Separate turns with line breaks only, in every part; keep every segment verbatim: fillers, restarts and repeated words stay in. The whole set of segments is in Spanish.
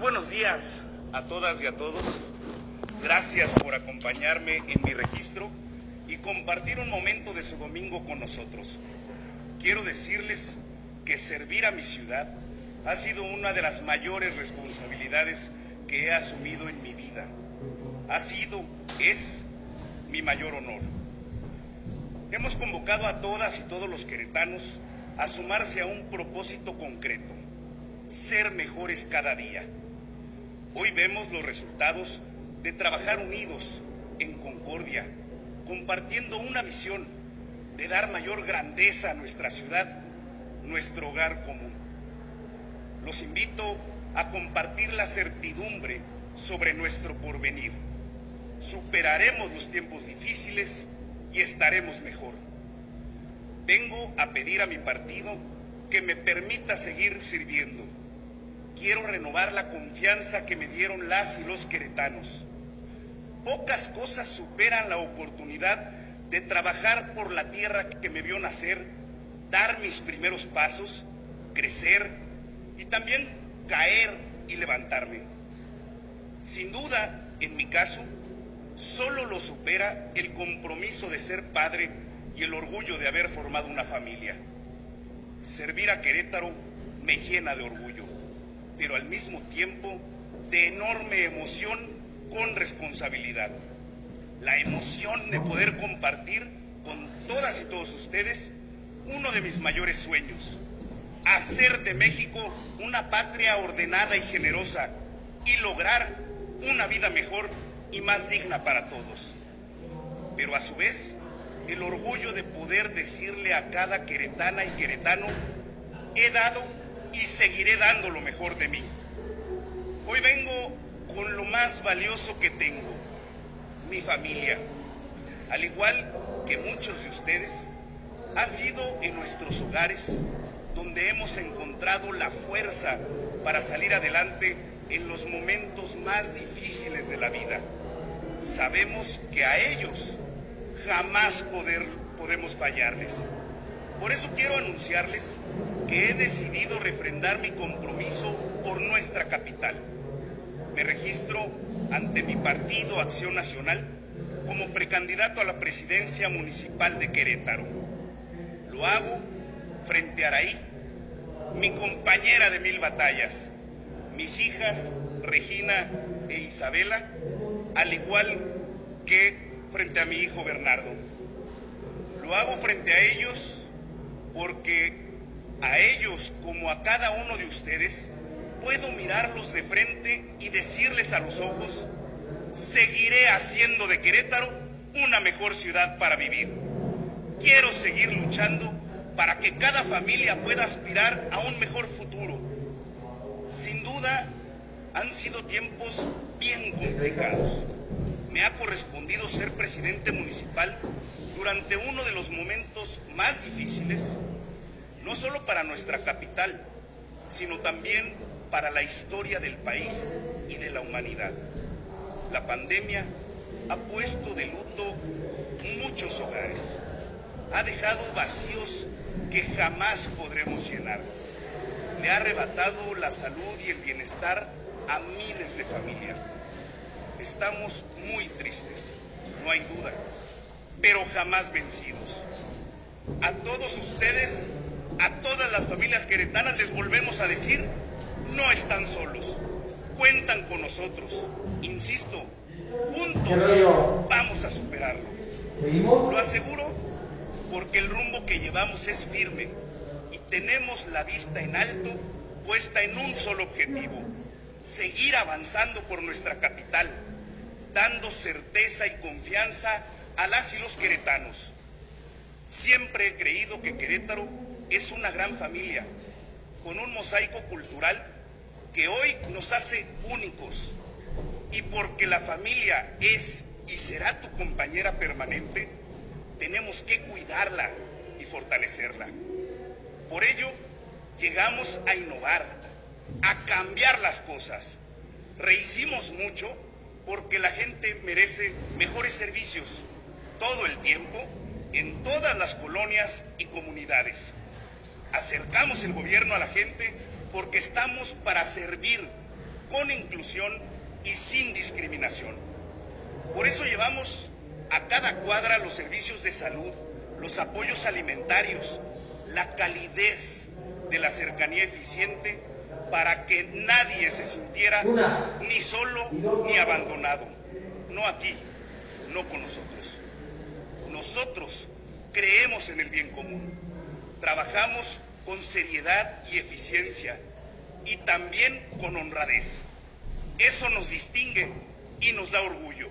buenos días a todas y a todos. Gracias por acompañarme en mi registro y compartir un momento de su domingo con nosotros. Quiero decirles que servir a mi ciudad ha sido una de las mayores responsabilidades que he asumido en mi vida. Ha sido, es, mi mayor honor. Hemos convocado a todas y todos los queretanos a sumarse a un propósito concreto: ser mejores cada día. Hoy vemos los resultados de trabajar unidos, en concordia, compartiendo una visión de dar mayor grandeza a nuestra ciudad, nuestro hogar común. Los invito a compartir la certidumbre sobre nuestro porvenir. Superaremos los tiempos difíciles y estaremos mejor. Vengo a pedir a mi partido que me permita seguir sirviendo. Quiero renovar la confianza que me dieron las y los queretanos. Pocas cosas superan la oportunidad de trabajar por la tierra que me vio nacer, dar mis primeros pasos, crecer y también caer y levantarme. Sin duda, en mi caso, solo lo supera el compromiso de ser padre y el orgullo de haber formado una familia. Servir a Querétaro me llena de orgullo, pero al mismo tiempo de enorme emoción con responsabilidad. La emoción de poder compartir con todas y todos ustedes uno de mis mayores sueños: hacer de México una patria ordenada y generosa y lograr una vida mejor y más digna para todos. Pero a su vez, el orgullo de poder decirle a cada queretana y queretano: he dado y seguiré dando lo mejor de mí. Hoy vengo con lo más valioso que tengo, mi familia. Al igual que muchos de ustedes, ha sido en nuestros hogares donde hemos encontrado la fuerza para salir adelante en los momentos más difíciles de la vida. Sabemos que a ellos jamás poder, podemos fallarles. Por eso quiero anunciarles que he decidido refrendar mi compromiso por nuestra capital. Me registro ante mi partido Acción Nacional como precandidato a la presidencia municipal de Querétaro. Lo hago frente a Araí, mi compañera de mil batallas, mis hijas Regina e Isabela, al igual que frente a mi hijo Bernardo. Lo hago frente a ellos porque a ellos, como a cada uno de ustedes, puedo mirarlos de frente y decirles a los ojos: seguiré haciendo de Querétaro una mejor ciudad para vivir. Quiero seguir luchando para que cada familia pueda aspirar a un mejor futuro. Sin duda, han sido tiempos bien complicados. Me ha correspondido ser presidente municipal durante uno de los momentos más difíciles, no solo para nuestra capital, sino también para la historia del país y de la humanidad. La pandemia ha puesto de luto muchos hogares, ha dejado vacíos que jamás podremos llenar. Le ha arrebatado la salud y el bienestar a miles de familias. Estamos muy tristes, no hay duda, pero jamás vencidos. A todos ustedes, a todas las familias queretanas les volvemos a decir: no están solos, cuentan con nosotros. Insisto, juntos vamos a superarlo. Lo aseguro porque el rumbo que llevamos es firme y tenemos la vista en alto puesta en un solo objetivo: seguir avanzando por nuestra capital, dando certeza y confianza a las y los queretanos. Siempre he creído que Querétaro es una gran familia, con un mosaico cultural que hoy nos hace únicos. Y porque la familia es y será tu compañera permanente, tenemos que cuidarla y fortalecerla. Por ello, llegamos a innovar, a cambiar las cosas. Rehicimos mucho porque la gente merece mejores servicios todo el tiempo, en todas las colonias y comunidades. Acercamos el gobierno a la gente porque estamos para servir con inclusión y sin discriminación. Por eso llevamos a cada cuadra los servicios de salud, los apoyos alimentarios, la calidez de la cercanía eficiente para que nadie se sintiera ni solo ni abandonado. No aquí, no con nosotros. Nosotros creemos en el bien común, trabajamos con seriedad y eficiencia y también con honradez. Eso nos distingue y nos da orgullo.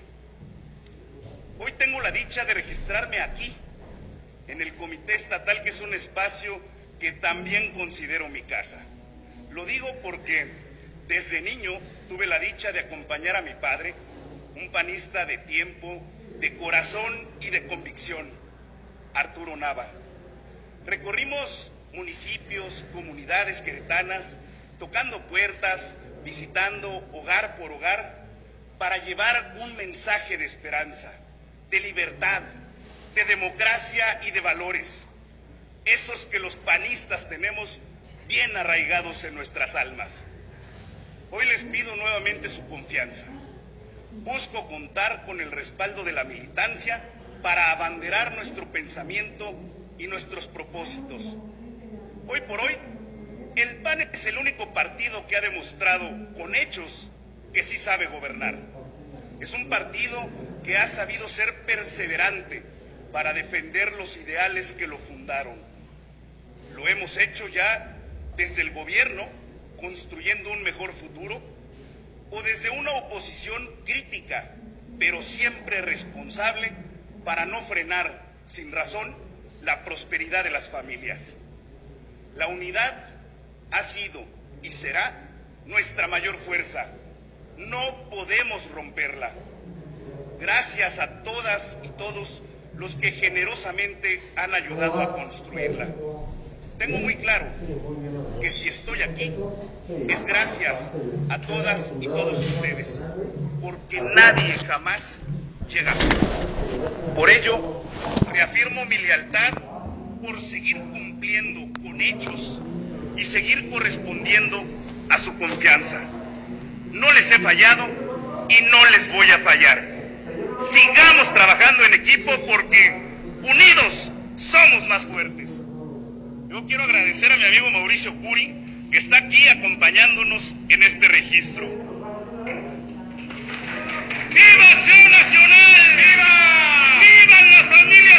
Hoy tengo la dicha de registrarme aquí, en el Comité Estatal, que es un espacio que también considero mi casa. Lo digo porque desde niño tuve la dicha de acompañar a mi padre, un panista de tiempo, de corazón y de convicción, Arturo Nava. Recorrimos municipios, comunidades queretanas, tocando puertas, visitando hogar por hogar, para llevar un mensaje de esperanza, de libertad, de democracia y de valores, esos que los panistas tenemos bien arraigados en nuestras almas. Hoy les pido nuevamente su confianza. Busco contar con el respaldo de la militancia para abanderar nuestro pensamiento y nuestros propósitos. Hoy por hoy, el P A N es el único partido que ha demostrado con hechos que sí sabe gobernar. Es un partido que ha sabido ser perseverante para defender los ideales que lo fundaron. Lo hemos hecho ya desde el gobierno, construyendo un mejor futuro, o desde una oposición crítica, pero siempre responsable, para no frenar sin razón la prosperidad de las familias. La unidad ha sido y será nuestra mayor fuerza. No podemos romperla. Gracias a todas y todos los que generosamente han ayudado a construirla. Tengo muy claro que si estoy aquí es gracias a todas y todos ustedes, porque nadie jamás llega solo. Por ello, reafirmo mi lealtad por seguir cumpliendo con hechos y seguir correspondiendo a su confianza. No les he fallado y no les voy a fallar. Sigamos trabajando en equipo porque unidos somos más fuertes. Yo quiero agradecer a mi amigo Mauricio Curi, que está aquí acompañándonos en este registro. ¡Viva Acción Nacional! ¡Viva! ¡Vivan las familias!